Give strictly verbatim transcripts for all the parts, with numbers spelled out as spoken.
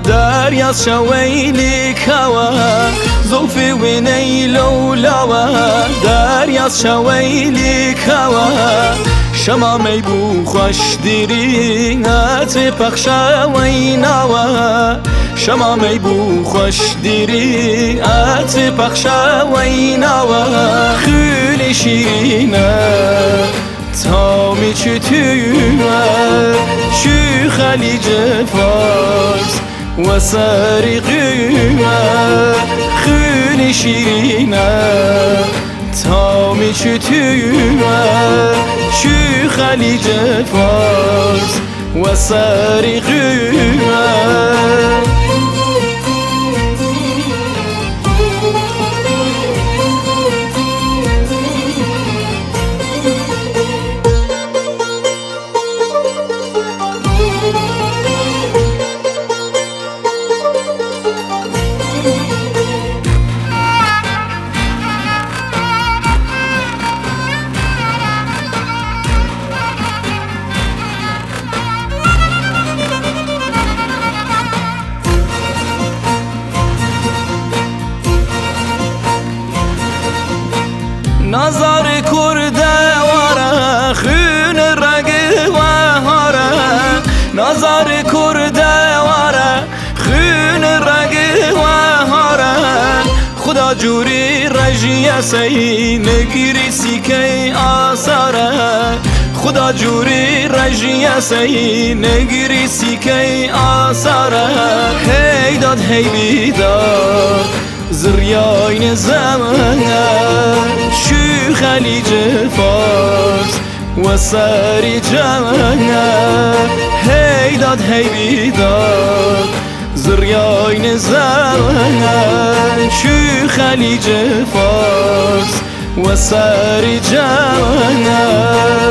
دريا شويلي كوا زوفي ونيلو لوا دريا شويلي كوا شما میبو خوش دیری هات پخشا ویناوا شما میبو خوش دیری هات پخشا ویناوا خیلی شیرینه تا می چتوه شو خلیج فارس و سریقوه خیلی شیرینه تا می چتوه شو خلیج فارس و سریقوه نظر کرده واره خون رگ و هاره نظر کرده واره خون رگ و هاره خدا جوری رجیه سی نگیری سیکه آساره خدا جوری رجیه سی نگیری سیکه آساره هی داد هی بیداد زریاین زمانه شو خلیج فارس و سری جمانه هی داد هی بیداد زریاین زمانه شو خلیج فارس و سری جمانه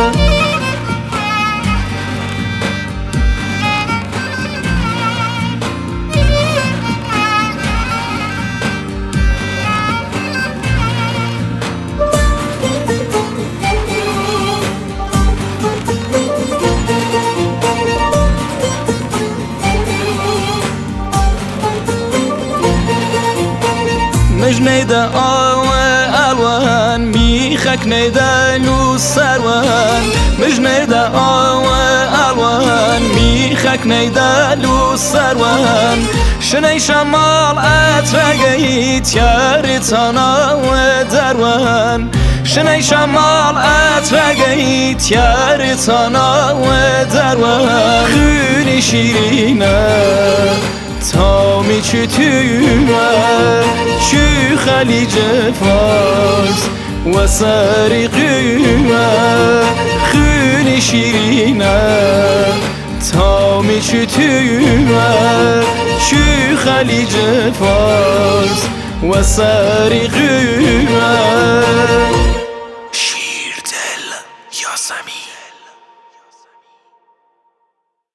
مجنيدا آوه ألوان ميخك نيدا لو سروان مجنيدا آوه ألوان ميخك نيدا لو سروان شني شمال أترقيت يا ريتانا ودروان شني شمال أترقيت يا ريتانا ودروان خوني شيرينه تا می چتوه شو خلیج فارس و سریقوه خونی شیرینه تا می چتوه شو خلیج فارس و سریقوه